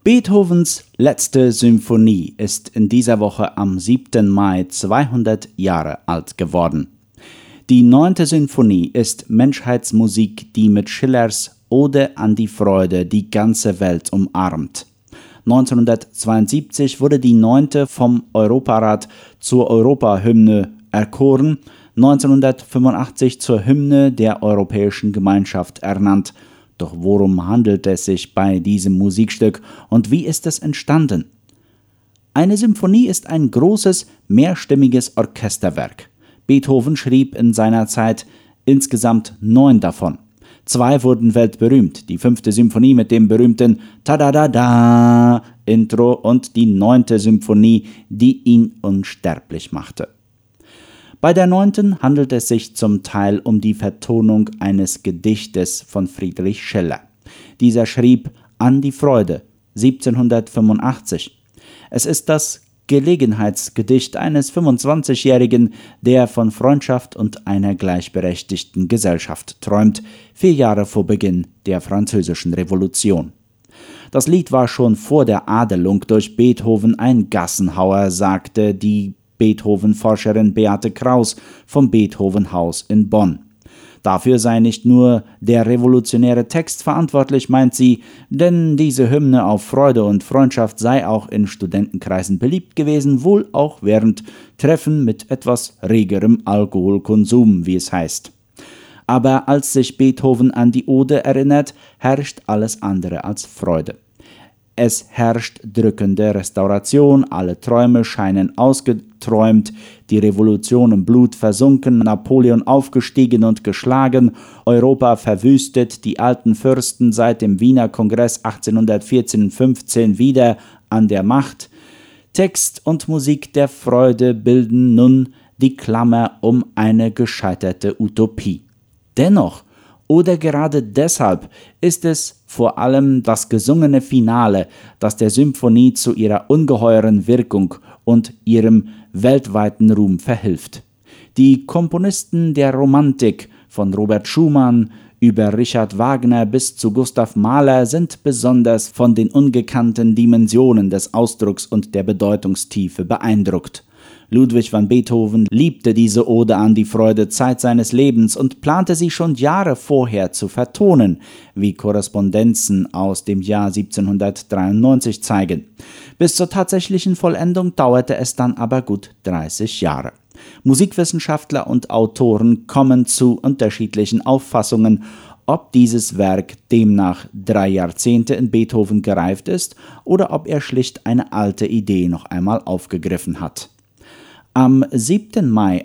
Beethovens letzte Symphonie ist in dieser Woche am 7. Mai 200 Jahre alt geworden. Die 9. Symphonie ist Menschheitsmusik, die mit Schillers Ode an die Freude die ganze Welt umarmt. 1972 wurde die 9. vom Europarat zur Europahymne erkoren, 1985 zur Hymne der Europäischen Gemeinschaft ernannt. Doch worum handelt es sich bei diesem Musikstück und wie ist es entstanden? Eine Symphonie ist ein großes, mehrstimmiges Orchesterwerk. Beethoven schrieb in seiner Zeit insgesamt 9 davon. 2 wurden weltberühmt, die 5. Symphonie mit dem berühmten Ta-da-da-da-Intro und die 9. Symphonie, die ihn unsterblich machte. Bei der 9. handelt es sich zum Teil um die Vertonung eines Gedichtes von Friedrich Schiller. Dieser schrieb An die Freude 1785. Es ist das Gelegenheitsgedicht eines 25-Jährigen, der von Freundschaft und einer gleichberechtigten Gesellschaft träumt, 4 Jahre vor Beginn der Französischen Revolution. Das Lied war schon vor der Adelung durch Beethoven ein Gassenhauer, sagte die Beethoven-Forscherin Beate Kraus vom Beethoven-Haus in Bonn. Dafür sei nicht nur der revolutionäre Text verantwortlich, meint sie, denn diese Hymne auf Freude und Freundschaft sei auch in Studentenkreisen beliebt gewesen, wohl auch während Treffen mit etwas regerem Alkoholkonsum, wie es heißt. Aber als sich Beethoven an die Ode erinnert, herrscht alles andere als Freude. Es herrscht drückende Restauration, alle Träume scheinen ausgeträumt, die Revolution im Blut versunken, Napoleon aufgestiegen und geschlagen, Europa verwüstet, die alten Fürsten seit dem Wiener Kongress 1814-15 wieder an der Macht. Text und Musik der Freude bilden nun die Klammer um eine gescheiterte Utopie. Dennoch, oder gerade deshalb ist es vor allem das gesungene Finale, das der Symphonie zu ihrer ungeheuren Wirkung und ihrem weltweiten Ruhm verhilft. Die Komponisten der Romantik, von Robert Schumann über Richard Wagner bis zu Gustav Mahler, sind besonders von den ungekannten Dimensionen des Ausdrucks und der Bedeutungstiefe beeindruckt. Ludwig van Beethoven liebte diese Ode an die Freude Zeit seines Lebens und plante sie schon Jahre vorher zu vertonen, wie Korrespondenzen aus dem Jahr 1793 zeigen. Bis zur tatsächlichen Vollendung dauerte es dann aber gut 30 Jahre. Musikwissenschaftler und Autoren kommen zu unterschiedlichen Auffassungen, ob dieses Werk demnach 3 Jahrzehnte in Beethoven gereift ist oder ob er schlicht eine alte Idee noch einmal aufgegriffen hat. Am 7. Mai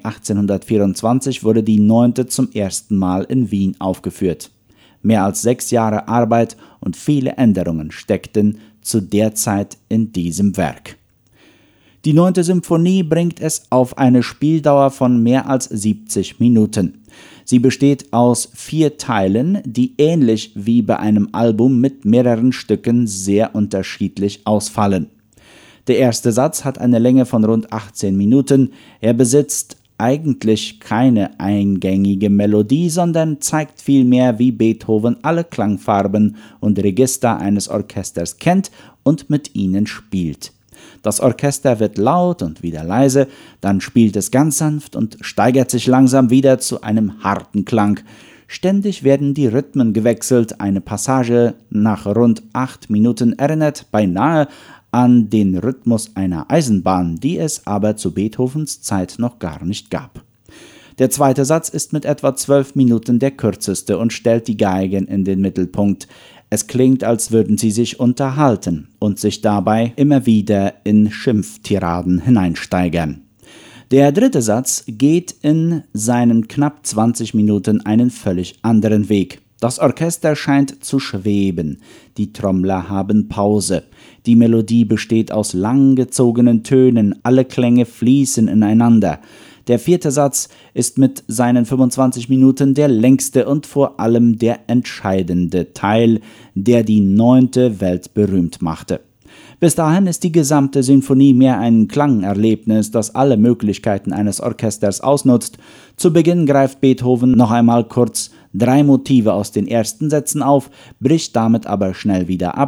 1824 wurde die 9. zum ersten Mal in Wien aufgeführt. Mehr als 6 Jahre Arbeit und viele Änderungen steckten zu der Zeit in diesem Werk. Die 9. Symphonie bringt es auf eine Spieldauer von mehr als 70 Minuten. Sie besteht aus 4 Teilen, die ähnlich wie bei einem Album mit mehreren Stücken sehr unterschiedlich ausfallen. Der erste Satz hat eine Länge von rund 18 Minuten. Er besitzt eigentlich keine eingängige Melodie, sondern zeigt vielmehr, wie Beethoven alle Klangfarben und Register eines Orchesters kennt und mit ihnen spielt. Das Orchester wird laut und wieder leise, dann spielt es ganz sanft und steigert sich langsam wieder zu einem harten Klang. Ständig werden die Rhythmen gewechselt. Eine Passage nach rund 8 Minuten erinnert beinahe an den Rhythmus einer Eisenbahn, die es aber zu Beethovens Zeit noch gar nicht gab. Der zweite Satz ist mit etwa 12 Minuten der kürzeste und stellt die Geigen in den Mittelpunkt. Es klingt, als würden sie sich unterhalten und sich dabei immer wieder in Schimpftiraden hineinsteigern. Der dritte Satz geht in seinen knapp 20 Minuten einen völlig anderen Weg. Das Orchester scheint zu schweben, die Trommler haben Pause, die Melodie besteht aus langgezogenen Tönen, alle Klänge fließen ineinander. Der vierte Satz ist mit seinen 25 Minuten der längste und vor allem der entscheidende Teil, der die 9. weltberühmt machte. Bis dahin ist die gesamte Sinfonie mehr ein Klangerlebnis, das alle Möglichkeiten eines Orchesters ausnutzt. Zu Beginn greift Beethoven noch einmal kurz 3 Motive aus den ersten Sätzen auf, bricht damit aber schnell wieder ab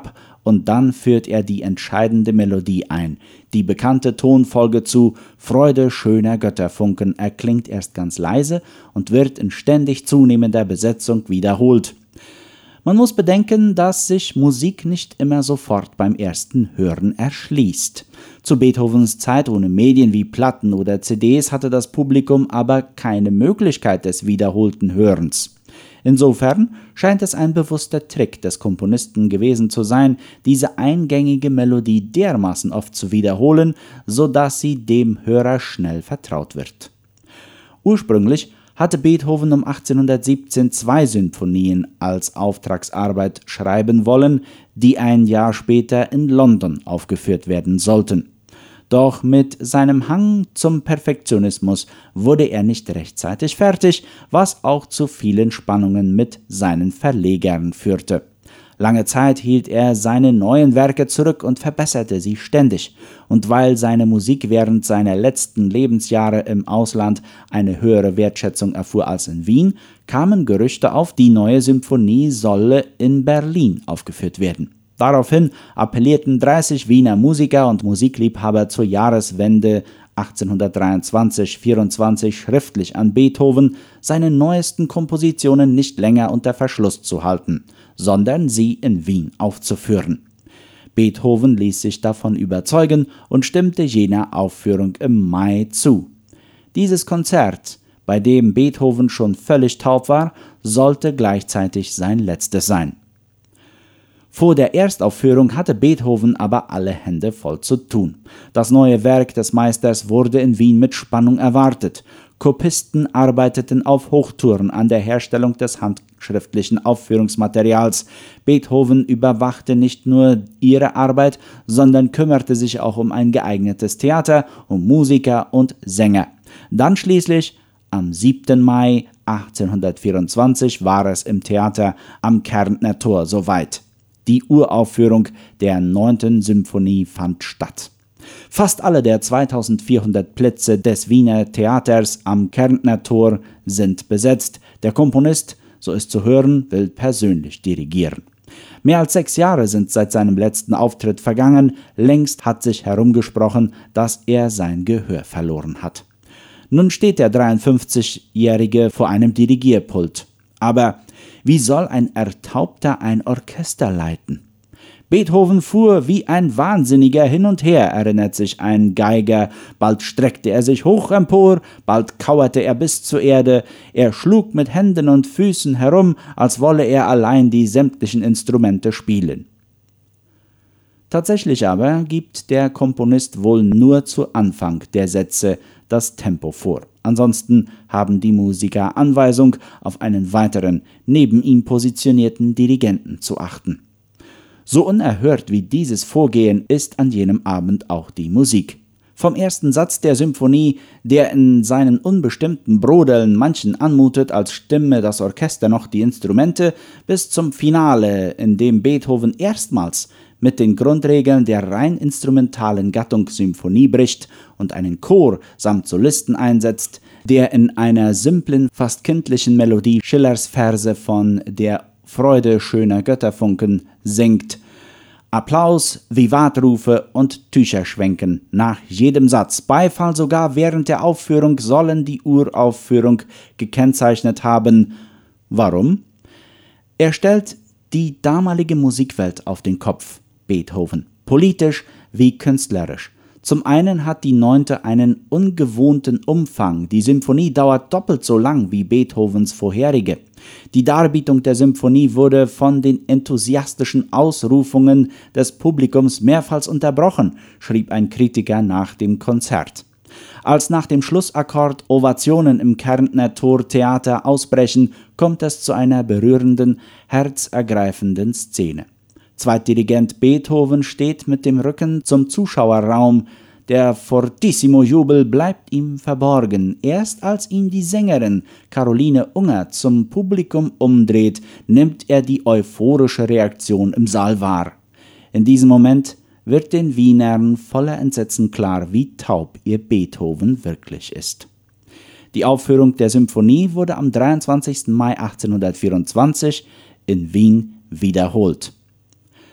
und dann führt er die entscheidende Melodie ein. Die bekannte Tonfolge zu »Freude schöner Götterfunken« erklingt erst ganz leise und wird in ständig zunehmender Besetzung wiederholt. Man muss bedenken, dass sich Musik nicht immer sofort beim ersten Hören erschließt. Zu Beethovens Zeit ohne Medien wie Platten oder CDs hatte das Publikum aber keine Möglichkeit des wiederholten Hörens. Insofern scheint es ein bewusster Trick des Komponisten gewesen zu sein, diese eingängige Melodie dermaßen oft zu wiederholen, sodass sie dem Hörer schnell vertraut wird. Ursprünglich hatte Beethoven um 1817 2 Sinfonien als Auftragsarbeit schreiben wollen, die ein Jahr später in London aufgeführt werden sollten. Doch mit seinem Hang zum Perfektionismus wurde er nicht rechtzeitig fertig, was auch zu vielen Spannungen mit seinen Verlegern führte. Lange Zeit hielt er seine neuen Werke zurück und verbesserte sie ständig. Und weil seine Musik während seiner letzten Lebensjahre im Ausland eine höhere Wertschätzung erfuhr als in Wien, kamen Gerüchte auf, die neue Symphonie solle in Berlin aufgeführt werden. Daraufhin appellierten 30 Wiener Musiker und Musikliebhaber zur Jahreswende 1823/24 schriftlich an Beethoven, seine neuesten Kompositionen nicht länger unter Verschluss zu halten, sondern sie in Wien aufzuführen. Beethoven ließ sich davon überzeugen und stimmte jener Aufführung im Mai zu. Dieses Konzert, bei dem Beethoven schon völlig taub war, sollte gleichzeitig sein letztes sein. Vor der Erstaufführung hatte Beethoven aber alle Hände voll zu tun. Das neue Werk des Meisters wurde in Wien mit Spannung erwartet. Kopisten arbeiteten auf Hochtouren an der Herstellung des handschriftlichen Aufführungsmaterials. Beethoven überwachte nicht nur ihre Arbeit, sondern kümmerte sich auch um ein geeignetes Theater, um Musiker und Sänger. Dann schließlich, am 7. Mai 1824, war es im Theater am Kärntner Tor soweit. Die Uraufführung der 9. Symphonie fand statt. Fast alle der 2400 Plätze des Wiener Theaters am Kärntner Tor sind besetzt. Der Komponist, so ist zu hören, will persönlich dirigieren. Mehr als 6 Jahre sind seit seinem letzten Auftritt vergangen. Längst hat sich herumgesprochen, dass er sein Gehör verloren hat. Nun steht der 53-Jährige vor einem Dirigierpult. Aber wie soll ein Ertaubter ein Orchester leiten? Beethoven fuhr wie ein Wahnsinniger hin und her, erinnert sich ein Geiger. Bald streckte er sich hoch empor, bald kauerte er bis zur Erde. Er schlug mit Händen und Füßen herum, als wolle er allein die sämtlichen Instrumente spielen. Tatsächlich aber gibt der Komponist wohl nur zu Anfang der Sätze das Tempo vor. Ansonsten haben die Musiker Anweisung, auf einen weiteren, neben ihm positionierten Dirigenten zu achten. So unerhört wie dieses Vorgehen ist an jenem Abend auch die Musik. Vom ersten Satz der Symphonie, der in seinen unbestimmten Brodeln manchen anmutet, als stimme das Orchester noch die Instrumente, bis zum Finale, in dem Beethoven erstmals mit den Grundregeln der rein instrumentalen Gattung Symphonie bricht und einen Chor samt Solisten einsetzt, der in einer simplen, fast kindlichen Melodie Schillers Verse von der Freude schöner Götterfunken singt. Applaus, Vivatrufe und Tücherschwenken nach jedem Satz. Beifall sogar während der Aufführung sollen die Uraufführung gekennzeichnet haben. Warum? Er stellt die damalige Musikwelt auf den Kopf, Beethoven, politisch wie künstlerisch. Zum einen hat die 9. einen ungewohnten Umfang. Die Symphonie dauert doppelt so lang wie Beethovens vorherige. Die Darbietung der Symphonie wurde von den enthusiastischen Ausrufungen des Publikums mehrfach unterbrochen, schrieb ein Kritiker nach dem Konzert. Als nach dem Schlussakkord Ovationen im Kärntner Tor Theater ausbrechen, kommt es zu einer berührenden, herzergreifenden Szene. Zweitdirigent Beethoven steht mit dem Rücken zum Zuschauerraum. Der fortissimo Jubel bleibt ihm verborgen. Erst als ihn die Sängerin Caroline Unger zum Publikum umdreht, nimmt er die euphorische Reaktion im Saal wahr. In diesem Moment wird den Wienern voller Entsetzen klar, wie taub ihr Beethoven wirklich ist. Die Aufführung der Symphonie wurde am 23. Mai 1824 in Wien wiederholt.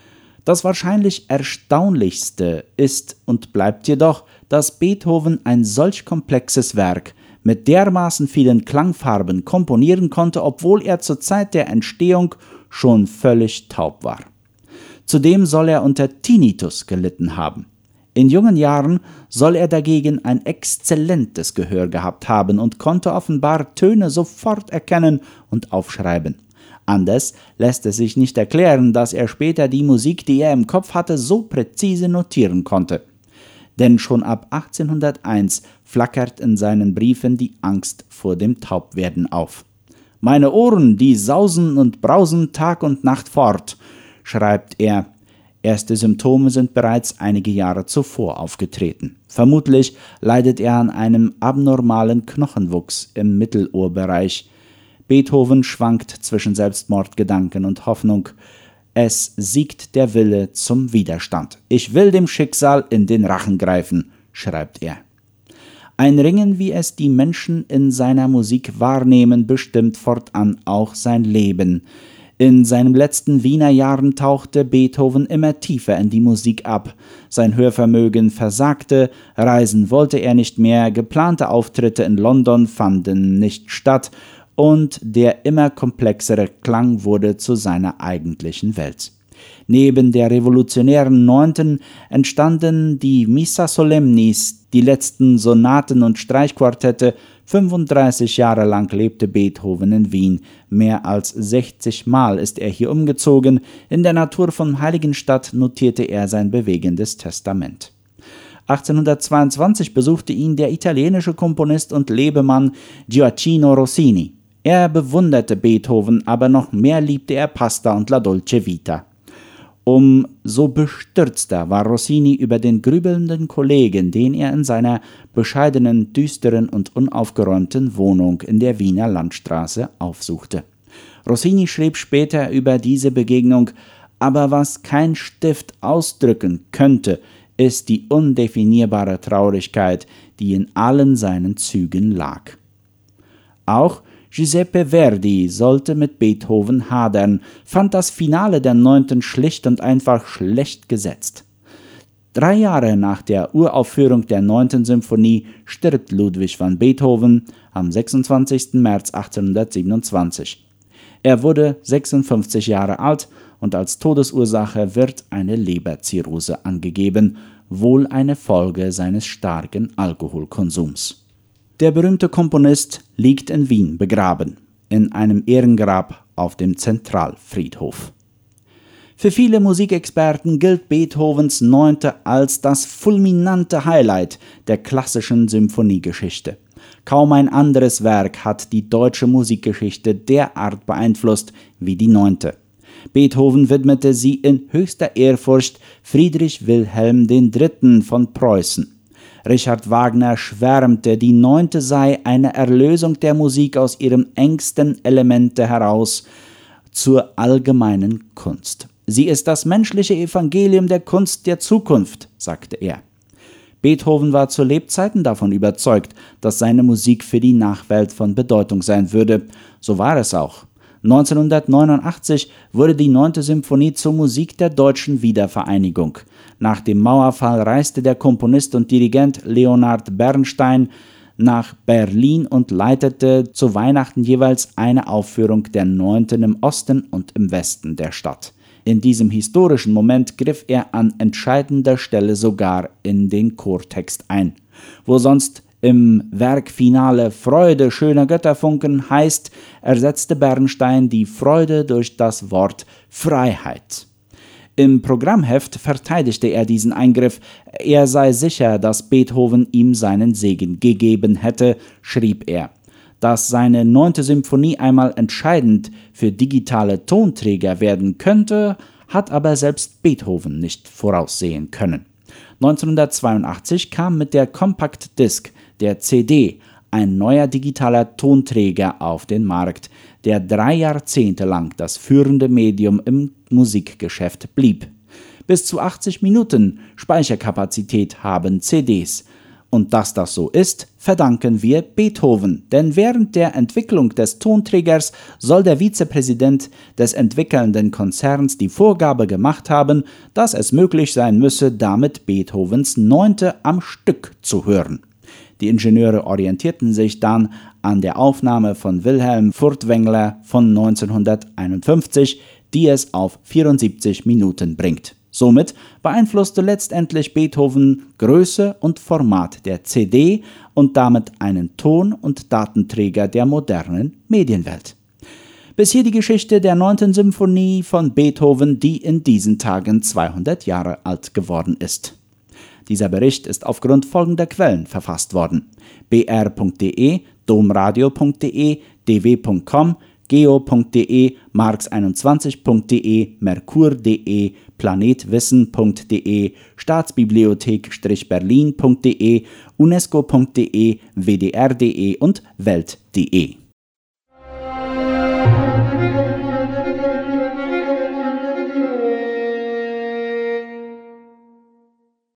Das wahrscheinlich Erstaunlichste ist und bleibt jedoch, dass Beethoven ein solch komplexes Werk mit dermaßen vielen Klangfarben komponieren konnte, obwohl er zur Zeit der Entstehung schon völlig taub war. Zudem soll er unter Tinnitus gelitten haben. In jungen Jahren soll er dagegen ein exzellentes Gehör gehabt haben und konnte offenbar Töne sofort erkennen und aufschreiben. Anders lässt es sich nicht erklären, dass er später die Musik, die er im Kopf hatte, so präzise notieren konnte. Denn schon ab 1801 flackert in seinen Briefen die Angst vor dem Taubwerden auf. »Meine Ohren, die sausen und brausen Tag und Nacht fort«, schreibt er. Erste Symptome sind bereits einige Jahre zuvor aufgetreten. Vermutlich leidet er an einem abnormalen Knochenwuchs im Mittelohrbereich. Beethoven schwankt zwischen Selbstmordgedanken und Hoffnung. Es siegt der Wille zum Widerstand. »Ich will dem Schicksal in den Rachen greifen«, schreibt er. Ein Ringen, wie es die Menschen in seiner Musik wahrnehmen, bestimmt fortan auch sein Leben. In seinen letzten Wiener Jahren tauchte Beethoven immer tiefer in die Musik ab. Sein Hörvermögen versagte, reisen wollte er nicht mehr, geplante Auftritte in London fanden nicht statt und der immer komplexere Klang wurde zu seiner eigentlichen Welt. Neben der revolutionären Neunten entstanden die Missa Solemnis, die letzten Sonaten und Streichquartette. 35 Jahre lang lebte Beethoven in Wien. Mehr als 60 Mal ist er hier umgezogen. In der Natur von Heiligenstadt notierte er sein bewegendes Testament. 1822 besuchte ihn der italienische Komponist und Lebemann Gioacchino Rossini. Er bewunderte Beethoven, aber noch mehr liebte er Pasta und La Dolce Vita. Umso bestürzter war Rossini über den grübelnden Kollegen, den er in seiner bescheidenen, düsteren und unaufgeräumten Wohnung in der Wiener Landstraße aufsuchte. Rossini schrieb später über diese Begegnung: »Aber was kein Stift ausdrücken könnte, ist die undefinierbare Traurigkeit, die in allen seinen Zügen lag.« Auch Giuseppe Verdi sollte mit Beethoven hadern, fand das Finale der Neunten schlicht und einfach schlecht gesetzt. 3 Jahre nach der Uraufführung der 9. Symphonie stirbt Ludwig van Beethoven am 26. März 1827. Er wurde 56 Jahre alt und als Todesursache wird eine Leberzirrhose angegeben, wohl eine Folge seines starken Alkoholkonsums. Der berühmte Komponist liegt in Wien begraben, in einem Ehrengrab auf dem Zentralfriedhof. Für viele Musikexperten gilt Beethovens 9. als das fulminante Highlight der klassischen Symphoniegeschichte. Kaum ein anderes Werk hat die deutsche Musikgeschichte derart beeinflusst wie die 9. Beethoven widmete sie in höchster Ehrfurcht Friedrich Wilhelm III. Von Preußen. Richard Wagner schwärmte, die 9. sei eine Erlösung der Musik aus ihrem engsten Elemente heraus zur allgemeinen Kunst. Sie ist das menschliche Evangelium der Kunst der Zukunft, sagte er. Beethoven war zu Lebzeiten davon überzeugt, dass seine Musik für die Nachwelt von Bedeutung sein würde. So war es auch. 1989 wurde die 9. Symphonie zur Musik der deutschen Wiedervereinigung. Nach dem Mauerfall reiste der Komponist und Dirigent Leonard Bernstein nach Berlin und leitete zu Weihnachten jeweils eine Aufführung der 9. im Osten und im Westen der Stadt. In diesem historischen Moment griff er an entscheidender Stelle sogar in den Chortext ein. Wo sonst im Werkfinale Freude schöner Götterfunken heißt, ersetzte Bernstein die Freude durch das Wort Freiheit. Im Programmheft verteidigte er diesen Eingriff. Er sei sicher, dass Beethoven ihm seinen Segen gegeben hätte, schrieb er. Dass seine 9. Symphonie einmal entscheidend für digitale Tonträger werden könnte, hat aber selbst Beethoven nicht voraussehen können. 1982 kam mit der Compact Disc, der CD, ein neuer digitaler Tonträger auf den Markt, der 3 Jahrzehnte lang das führende Medium im Musikgeschäft blieb. Bis zu 80 Minuten Speicherkapazität haben CDs Und dass das so ist, verdanken wir Beethoven, denn während der Entwicklung des Tonträgers soll der Vizepräsident des entwickelnden Konzerns die Vorgabe gemacht haben, dass es möglich sein müsse, damit Beethovens 9. am Stück zu hören. Die Ingenieure orientierten sich dann an der Aufnahme von Wilhelm Furtwängler von 1951, die es auf 74 Minuten bringt. Somit beeinflusste letztendlich Beethoven Größe und Format der CD und damit einen Ton- und Datenträger der modernen Medienwelt. Bis hier die Geschichte der 9. Symphonie von Beethoven, die in diesen Tagen 200 Jahre alt geworden ist. Dieser Bericht ist aufgrund folgender Quellen verfasst worden: br.de, domradio.de, dw.com, geo.de, marx21.de, merkur.de, planetwissen.de, staatsbibliothek-berlin.de, unesco.de, wdr.de und welt.de.